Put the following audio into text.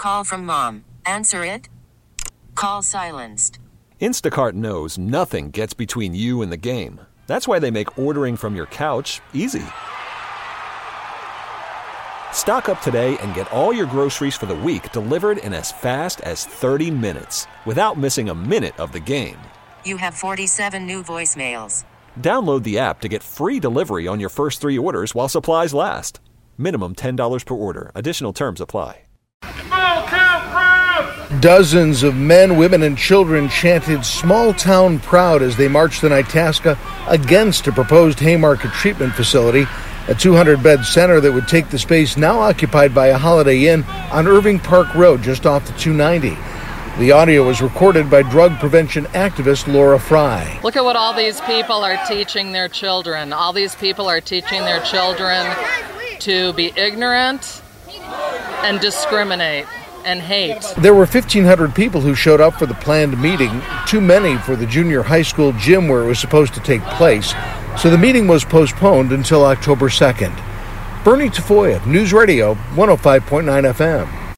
call from mom. Answer it. Call silenced. Instacart knows nothing gets between you and the game. That's why they make ordering from your couch easy. Stock up today and get all your groceries for the week delivered in as fast as 30 minutes without missing a minute of the game. You have 47 new voicemails. Download the app to get free delivery on your first 3 orders while supplies last. Minimum $10 per order. Additional terms apply. Dozens of men, women, and children chanted "Small Town Proud" as they marched in Itasca against a proposed Haymarket treatment facility, a 200-bed center that would take the space now occupied by a Holiday Inn on Irving Park Road just off the 290. The audio was recorded by drug prevention activist Laura Fry. Look at what all these people are teaching their children. All these people are teaching their children to be ignorant and discriminate and hate. There were 1,500 people who showed up for the planned meeting, too many for the junior high school gym where it was supposed to take place, so the meeting was postponed until October 2nd. Bernie Tafoya, News Radio 105.9 FM.